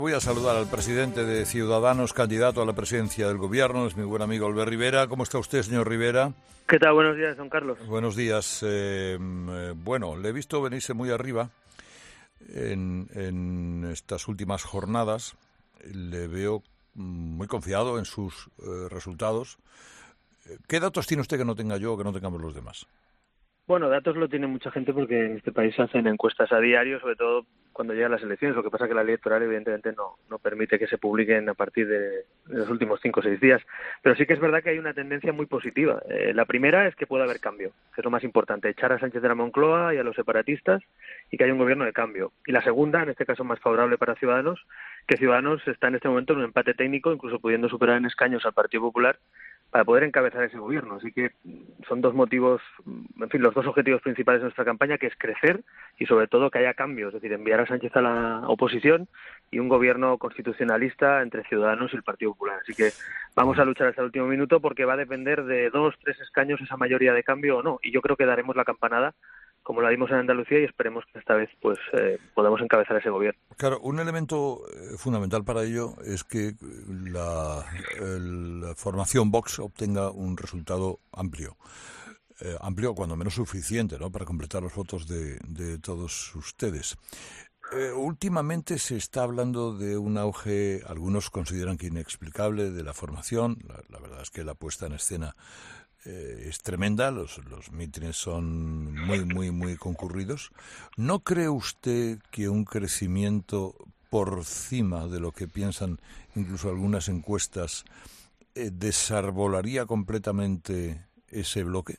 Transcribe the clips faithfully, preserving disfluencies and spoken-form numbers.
Voy a saludar al presidente de Ciudadanos, candidato a la presidencia del gobierno, es mi buen amigo Albert Rivera. ¿Cómo está usted, señor Rivera? ¿Qué tal? Buenos días, don Carlos. Buenos días. Eh, eh, bueno, le he visto venirse muy arriba en, en estas últimas jornadas. Le veo muy confiado en sus eh, resultados. ¿Qué datos tiene usted que no tenga yo o que no tengamos los demás? Bueno, datos lo tiene mucha gente porque en este país se hacen encuestas a diario, sobre todo cuando llegan las elecciones. Lo que pasa es que la ley electoral evidentemente no, no permite que se publiquen a partir de, de los últimos cinco o seis días. Pero sí que es verdad que hay una tendencia muy positiva. Eh, la primera es que puede haber cambio, que es lo más importante, echar a Sánchez de la Moncloa y a los separatistas y que haya un gobierno de cambio. Y la segunda, en este caso más favorable para Ciudadanos, que Ciudadanos está en este momento en un empate técnico, incluso pudiendo superar en escaños al Partido Popular, para poder encabezar ese gobierno. Así que son dos motivos, en fin, los dos objetivos principales de nuestra campaña, que es crecer y sobre todo que haya cambios, es decir, enviar a Sánchez a la oposición y un gobierno constitucionalista entre Ciudadanos y el Partido Popular. Así que vamos a luchar hasta el último minuto porque va a depender de dos, tres escaños esa mayoría de cambio o no. Y yo creo que daremos la campanada como la dimos en Andalucía y esperemos que esta vez pues eh, podamos encabezar ese gobierno. Claro, un elemento eh, fundamental para ello es que la, la formación Vox obtenga un resultado amplio. Eh, amplio, cuando menos suficiente, ¿no?, para completar los votos de, de todos ustedes. Eh, últimamente se está hablando de un auge, algunos consideran que inexplicable, de la formación. La, la verdad es que la puesta en escena Eh, es tremenda, los, los mítines son muy, muy, muy concurridos. ¿No cree usted que un crecimiento por encima de lo que piensan incluso algunas encuestas eh, desarbolaría completamente ese bloque?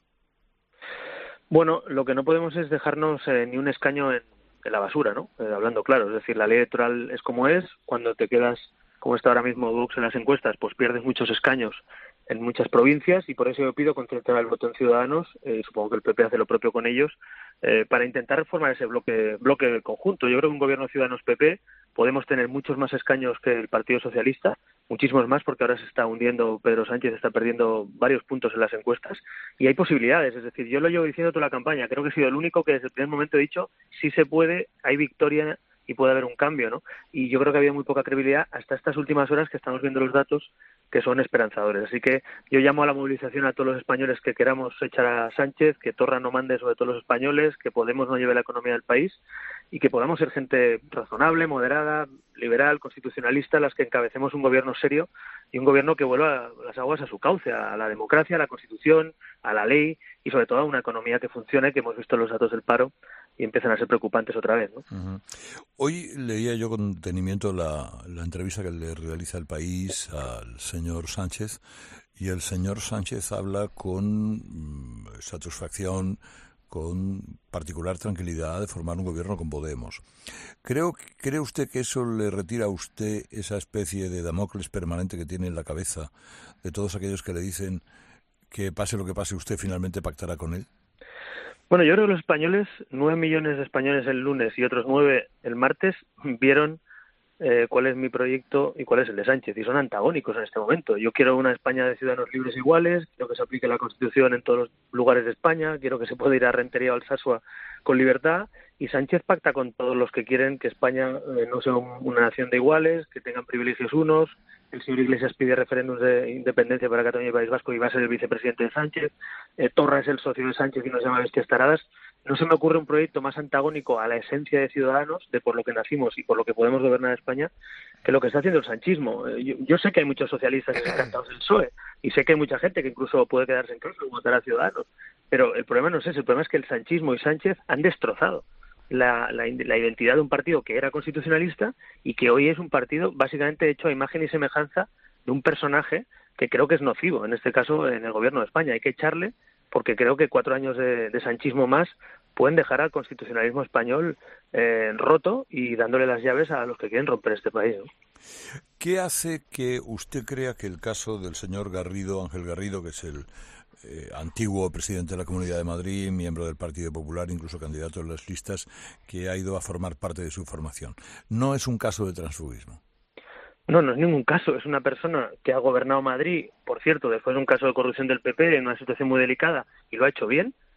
Bueno, lo que no podemos es dejarnos eh, ni un escaño en, en la basura, ¿no? Eh, hablando claro, es decir, la ley electoral es como es. Cuando te quedas, como está ahora mismo Vox en las encuestas, pues pierdes muchos escaños en muchas provincias y por eso yo pido concentrar el voto en Ciudadanos, eh, supongo que el P P hace lo propio con ellos, eh, para intentar formar ese bloque bloque conjunto. Yo creo que un gobierno Ciudadanos-P P podemos tener muchos más escaños que el Partido Socialista, muchísimos más, porque ahora se está hundiendo, Pedro Sánchez está perdiendo varios puntos en las encuestas y hay posibilidades. Es decir, yo lo llevo diciendo toda la campaña, creo que he sido el único que desde el primer momento he dicho, sí se puede, hay victoria y puede haber un cambio, ¿no? Y yo creo que había muy poca credibilidad hasta estas últimas horas que estamos viendo los datos que son esperanzadores. Así que yo llamo a la movilización a todos los españoles que queramos echar a Sánchez, que Torra no mande sobre todos los españoles, que Podemos no lleve la economía del país y que podamos ser gente razonable, moderada, liberal, constitucionalista, las que encabecemos un gobierno serio y un gobierno que vuelva las aguas a su cauce, a la democracia, a la Constitución, a la ley y sobre todo a una economía que funcione, que hemos visto los datos del paro y empiezan a ser preocupantes otra vez, ¿no? Uh-huh. Hoy leía yo con detenimiento la, la entrevista que le realiza El País al señor Sánchez y el señor Sánchez habla con mmm, satisfacción, con particular tranquilidad de formar un gobierno con Podemos. Creo, ¿Cree usted que eso le retira a usted esa especie de Damocles permanente que tiene en la cabeza de todos aquellos que le dicen que pase lo que pase usted finalmente pactará con él? Bueno, yo creo que los españoles, nueve millones de españoles el lunes y otros nueve el martes, vieron eh, cuál es mi proyecto y cuál es el de Sánchez, y son antagónicos en este momento. Yo quiero una España de ciudadanos libres e iguales, quiero que se aplique la Constitución en todos los lugares de España, quiero que se pueda ir a Rentería o Alsasua con libertad, y Sánchez pacta con todos los que quieren que España eh, no sea un, una nación de iguales, que tengan privilegios unos. El señor Iglesias pide referéndums de independencia para Cataluña y País Vasco y va a ser el vicepresidente de Sánchez. Eh, Torra es el socio de Sánchez y nos llama bestias taradas. No se me ocurre un proyecto más antagónico a la esencia de Ciudadanos, de por lo que nacimos y por lo que podemos gobernar España, que lo que está haciendo el sanchismo. Eh, yo, yo sé que hay muchos socialistas encantados del P S O E y sé que hay mucha gente que incluso puede quedarse en casa y votar a Ciudadanos. Pero el problema no es ese, el problema es que el sanchismo y Sánchez han destrozado La, la, la identidad de un partido que era constitucionalista y que hoy es un partido básicamente hecho a imagen y semejanza de un personaje que creo que es nocivo, en este caso en el gobierno de España. Hay que echarle porque creo que cuatro años de, de sanchismo más pueden dejar al constitucionalismo español eh, roto y dándole las llaves a los que quieren romper este país, ¿no? ¿Qué hace que usted crea que el caso del señor Garrido, Ángel Garrido, que es el Eh, antiguo presidente de la Comunidad de Madrid, miembro del Partido Popular, incluso candidato en las listas, que ha ido a formar parte de su formación, no es un caso de transfugismo? No, no es ningún caso. Es una persona que ha gobernado Madrid, por cierto, después de un caso de corrupción del P P en una situación muy delicada y lo ha hecho bien.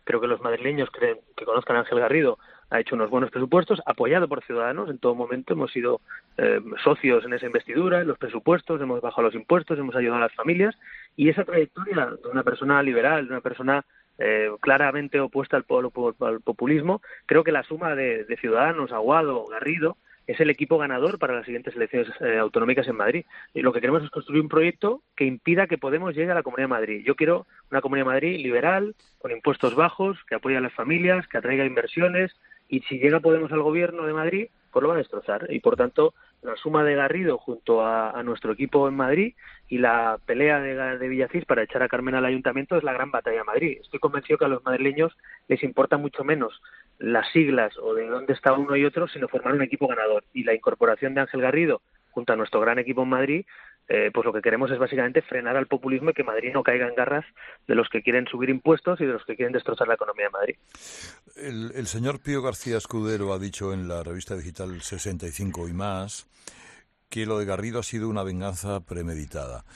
Creo que los madrileños creen que conozcan a Ángel Garrido ha hecho unos buenos presupuestos, apoyado por Ciudadanos. En todo momento hemos sido eh, socios en esa investidura, en los presupuestos, hemos bajado los impuestos, hemos ayudado a las familias, y esa trayectoria de una persona liberal, de una persona eh, claramente opuesta al, al populismo, creo que la suma de, de Ciudadanos, Aguado, Garrido, es el equipo ganador para las siguientes elecciones eh, autonómicas en Madrid. Y lo que queremos es construir un proyecto que impida que Podemos llegue a la Comunidad de Madrid. Yo quiero una Comunidad de Madrid liberal, con impuestos bajos, que apoye a las familias, que atraiga inversiones, y si llega Podemos al gobierno de Madrid, pues lo va a destrozar. Y por tanto, la suma de Garrido junto a, a nuestro equipo en Madrid y la pelea de, de Villacís para echar a Carmen al ayuntamiento es la gran batalla de Madrid. Estoy convencido que a los madrileños les importa mucho menos las siglas o de dónde está uno y otro, sino formar un equipo ganador. Y la incorporación de Ángel Garrido junto a nuestro gran equipo en Madrid, eh, pues lo que queremos es básicamente frenar al populismo y que Madrid no caiga en garras de los que quieren subir impuestos y de los que quieren destrozar la economía de Madrid. El, el señor Pío García Escudero ha dicho en la revista digital sesenta y cinco y más que lo de Garrido ha sido una venganza premeditada.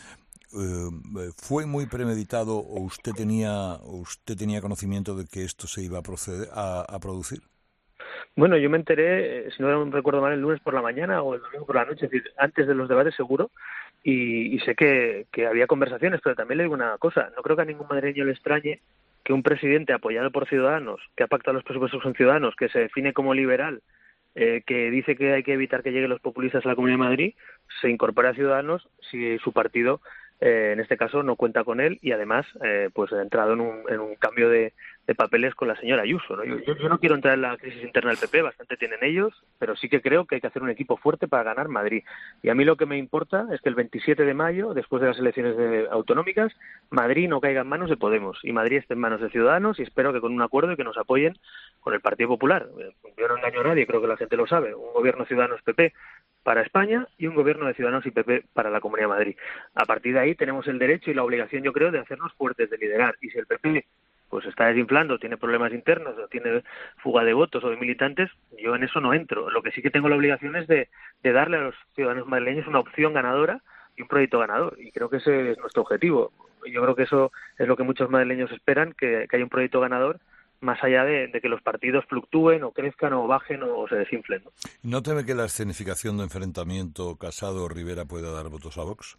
Eh, ¿Fue muy premeditado o usted tenía o usted tenía conocimiento de que esto se iba a proceder a, a producir? Bueno, yo me enteré, si no recuerdo mal, el lunes por la mañana o el domingo por la noche, es decir, antes de los debates seguro, y, y sé que, que había conversaciones, pero también le digo una cosa, no creo que a ningún madrileño le extrañe que un presidente apoyado por Ciudadanos, que ha pactado los presupuestos con Ciudadanos, que se define como liberal, eh, que dice que hay que evitar que lleguen los populistas a la Comunidad de Madrid, se incorpora a Ciudadanos si su partido, eh, en este caso, no cuenta con él y además eh, pues ha entrado en un, en un cambio de, de papeles con la señora Ayuso, ¿no? Yo, yo, yo no quiero entrar en la crisis interna del P P, bastante tienen ellos, pero sí que creo que hay que hacer un equipo fuerte para ganar Madrid. Y a mí lo que me importa es que el veintisiete de mayo, después de las elecciones de, autonómicas, Madrid no caiga en manos de Podemos y Madrid esté en manos de Ciudadanos, y espero que con un acuerdo y que nos apoyen con el Partido Popular. Yo no engaño a nadie, creo que la gente lo sabe. Un gobierno Ciudadanos-P P para España y un gobierno de Ciudadanos y P P para la Comunidad de Madrid. A partir de ahí tenemos el derecho y la obligación, yo creo, de hacernos fuertes, de liderar. Y si el P P pues está desinflando, tiene problemas internos, o tiene fuga de votos o de militantes, yo en eso no entro. Lo que sí que tengo la obligación es de, de darle a los ciudadanos madrileños una opción ganadora y un proyecto ganador. Y creo que ese es nuestro objetivo. Yo creo que eso es lo que muchos madrileños esperan, que, que haya un proyecto ganador, más allá de, de que los partidos fluctúen o crezcan o bajen o, o se desinflen, ¿no? ¿No teme que la escenificación de enfrentamiento Casado-Rivera pueda dar votos a Vox?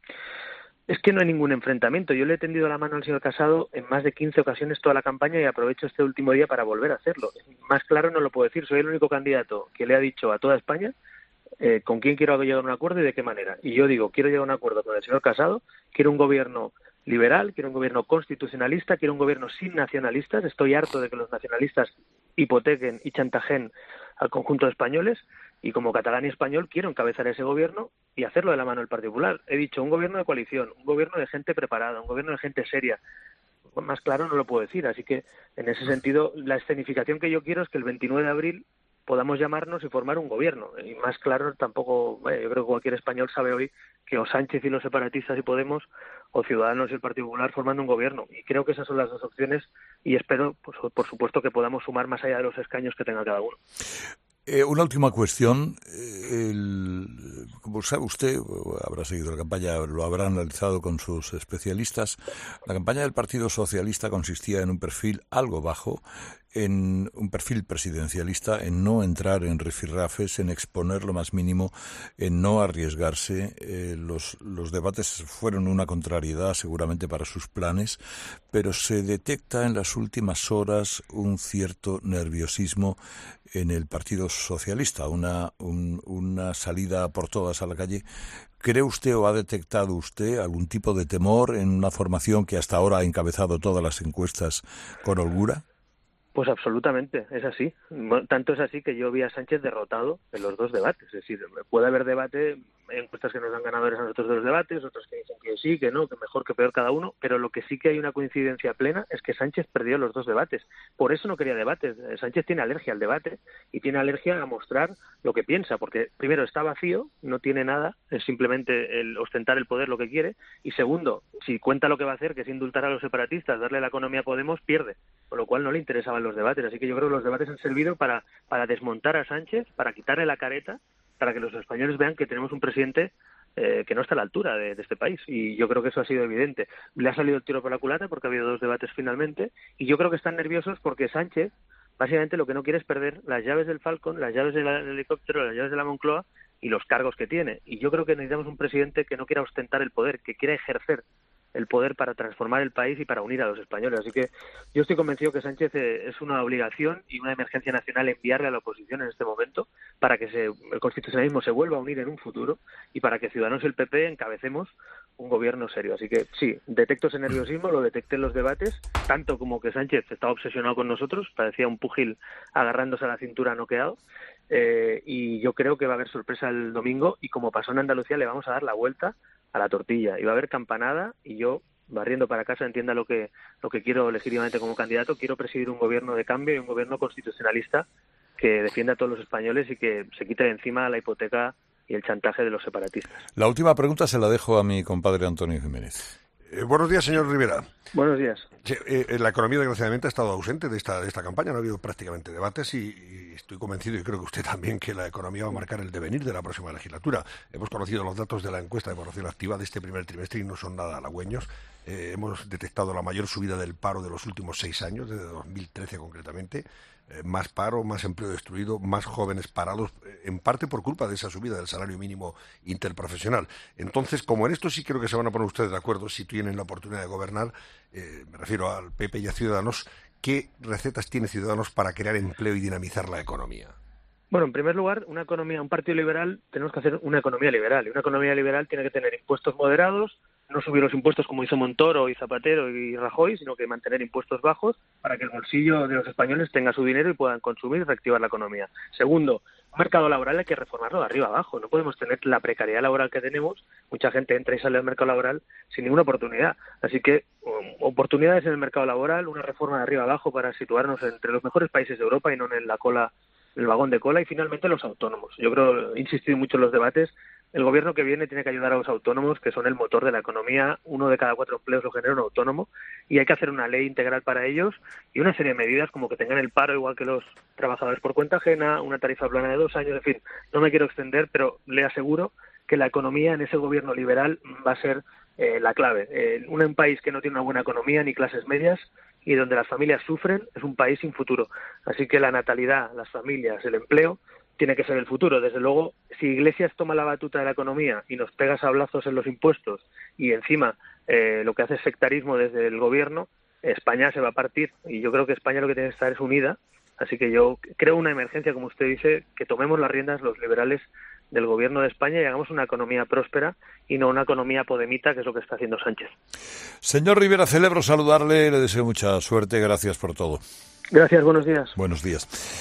Es que no hay ningún enfrentamiento. Yo le he tendido la mano al señor Casado en más de quince ocasiones toda la campaña y aprovecho este último día para volver a hacerlo. Más claro no lo puedo decir. Soy el único candidato que le ha dicho a toda España eh, con quién quiero llegar a un acuerdo y de qué manera. Y yo digo, quiero llegar a un acuerdo con el señor Casado, quiero un gobierno liberal, quiero un gobierno constitucionalista, quiero un gobierno sin nacionalistas. Estoy harto de que los nacionalistas hipotequen y chantajen al conjunto de españoles, y como catalán y español quiero encabezar ese gobierno y hacerlo de la mano del Partido Popular. He dicho un gobierno de coalición, un gobierno de gente preparada, un gobierno de gente seria. Más claro no lo puedo decir, así que en ese sentido la escenificación que yo quiero es que el veintinueve de abril podamos llamarnos y formar un gobierno. Y más claro tampoco, bueno, yo creo que cualquier español sabe hoy que o Sánchez y los separatistas y Podemos, o Ciudadanos y el Partido Popular formando un gobierno. Y creo que esas son las dos opciones y espero, pues, por supuesto, que podamos sumar más allá de los escaños que tenga cada uno. Eh, una última cuestión. El, como sabe usted, habrá seguido la campaña, lo habrá analizado con sus especialistas. La campaña del Partido Socialista consistía en un perfil algo bajo, en un perfil presidencialista, en no entrar en rifirrafes, en exponer lo más mínimo, en no arriesgarse. Eh, los, los debates fueron una contrariedad seguramente para sus planes, pero se detecta en las últimas horas un cierto nerviosismo en el Partido Socialista, una, un, una salida por todas a la calle. ¿Cree usted o ha detectado usted algún tipo de temor en una formación que hasta ahora ha encabezado todas las encuestas con holgura? Pues absolutamente, es así. Tanto es así que yo vi a Sánchez derrotado en los dos debates. Es decir, puede haber debate, hay encuestas que nos dan ganadores a nosotros de los debates, otros que dicen que sí, que no, que mejor, que peor cada uno, pero lo que sí que hay una coincidencia plena es que Sánchez perdió los dos debates. Por eso no quería debates. Sánchez tiene alergia al debate y tiene alergia a mostrar lo que piensa, porque primero está vacío, no tiene nada, es simplemente el ostentar el poder lo que quiere, y segundo, si cuenta lo que va a hacer, que es indultar a los separatistas, darle la economía a Podemos, pierde, con lo cual no le interesaban los debates. Así que yo creo que los debates han servido para, para desmontar a Sánchez, para quitarle la careta, para que los españoles vean que tenemos un presidente eh, que no está a la altura de, de este país, y yo creo que eso ha sido evidente. Le ha salido el tiro por la culata porque ha habido dos debates finalmente, y yo creo que están nerviosos porque Sánchez básicamente lo que no quiere es perder las llaves del Falcon, las llaves del helicóptero, las llaves de la Moncloa y los cargos que tiene. Y yo creo que necesitamos un presidente que no quiera ostentar el poder, que quiera ejercer el poder para transformar el país y para unir a los españoles. Así que yo estoy convencido que Sánchez eh, es una obligación y una emergencia nacional enviarle a la oposición en este momento para que se, el constitucionalismo se vuelva a unir en un futuro y para que Ciudadanos y el P P encabecemos un gobierno serio. Así que sí, detecto ese nerviosismo, lo detecté en los debates, tanto como que Sánchez estaba obsesionado con nosotros, parecía un púgil agarrándose a la cintura noqueado, eh, y yo creo que va a haber sorpresa el domingo y como pasó en Andalucía le vamos a dar la vuelta a la tortilla y va a haber campanada y yo, barriendo para casa, entienda lo que lo que quiero legítimamente como candidato, quiero presidir un gobierno de cambio y un gobierno constitucionalista que defienda a todos los españoles y que se quite de encima la hipoteca y el chantaje de los separatistas. La última pregunta se la dejo a mi compadre Antonio Jiménez. Eh, buenos días, señor Rivera. Buenos días. Sí, eh, la economía, desgraciadamente, ha estado ausente de esta, de esta campaña. No ha habido prácticamente debates y, y estoy convencido, y creo que usted también, que la economía va a marcar el devenir de la próxima legislatura. Hemos conocido los datos de la encuesta de población activa de este primer trimestre y no son nada halagüeños. Eh, hemos detectado la mayor subida del paro de los últimos seis años, desde dos mil trece concretamente. Eh, más paro, más empleo destruido, más jóvenes parados, eh, en parte por culpa de esa subida del salario mínimo interprofesional. Entonces, como en esto sí creo que se van a poner ustedes de acuerdo, si tienen la oportunidad de gobernar, eh, me refiero al P P y a Ciudadanos, ¿qué recetas tiene Ciudadanos para crear empleo y dinamizar la economía? Bueno, en primer lugar, una economía, un partido liberal, tenemos que hacer una economía liberal. Y una economía liberal tiene que tener impuestos moderados, no subir los impuestos como hizo Montoro y Zapatero y Rajoy, sino que mantener impuestos bajos para que el bolsillo de los españoles tenga su dinero y puedan consumir y reactivar la economía. Segundo, un mercado laboral hay que reformarlo de arriba abajo. No podemos tener la precariedad laboral que tenemos. Mucha gente entra y sale del mercado laboral sin ninguna oportunidad. Así que um, oportunidades en el mercado laboral, una reforma de arriba abajo para situarnos entre los mejores países de Europa y no en la cola, el vagón de cola. Y finalmente los autónomos. Yo creo, he insistido mucho en los debates, el gobierno que viene tiene que ayudar a los autónomos, que son el motor de la economía. Uno de cada cuatro empleos lo genera un autónomo y hay que hacer una ley integral para ellos y una serie de medidas como que tengan el paro igual que los trabajadores por cuenta ajena, una tarifa plana de dos años, en fin. No me quiero extender, pero le aseguro que la economía en ese gobierno liberal va a ser eh, la clave. Eh, un país que no tiene una buena economía ni clases medias y donde las familias sufren es un país sin futuro. Así que la natalidad, las familias, el empleo tiene que ser el futuro. Desde luego, si Iglesias toma la batuta de la economía y nos pega sablazos en los impuestos y encima eh, lo que hace es sectarismo desde el gobierno, España se va a partir. Y yo creo que España lo que tiene que estar es unida. Así que yo creo una emergencia, como usted dice, que tomemos las riendas los liberales del gobierno de España y hagamos una economía próspera y no una economía podemita, que es lo que está haciendo Sánchez. Señor Rivera, celebro saludarle, le deseo mucha suerte, gracias por todo. Gracias, buenos días. Buenos días.